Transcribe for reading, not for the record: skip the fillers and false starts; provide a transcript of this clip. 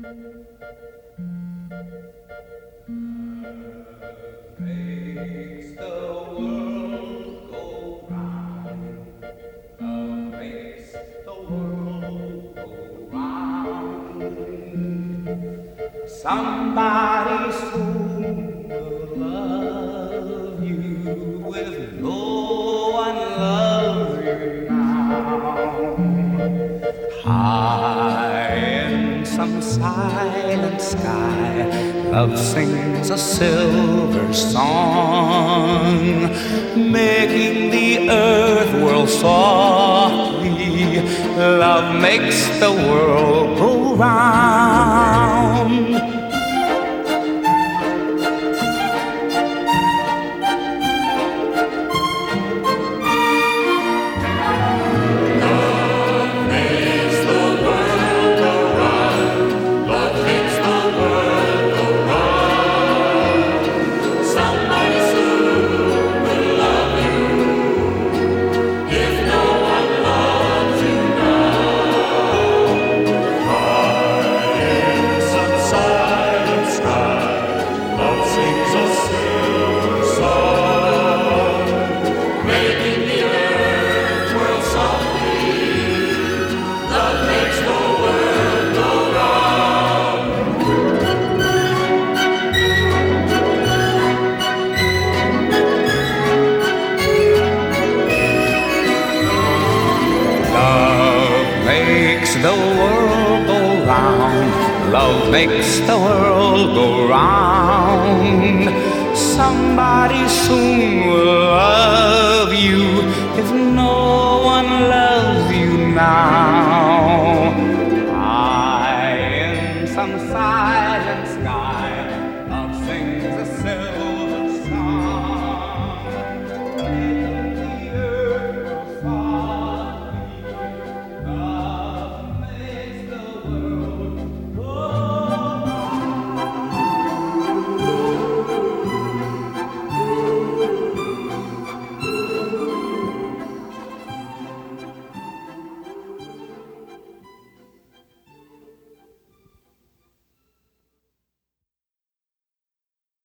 Makes the world go round. Love makes the world go round. Somebody soon will love you if no one loves you now. High in some silent sky, love sings a silver song, making the earth whirl softly. Love makes the world go round. Makes the world go round. Love makes the world go round. Somebody soon will love you if no one loves you now. High in some silence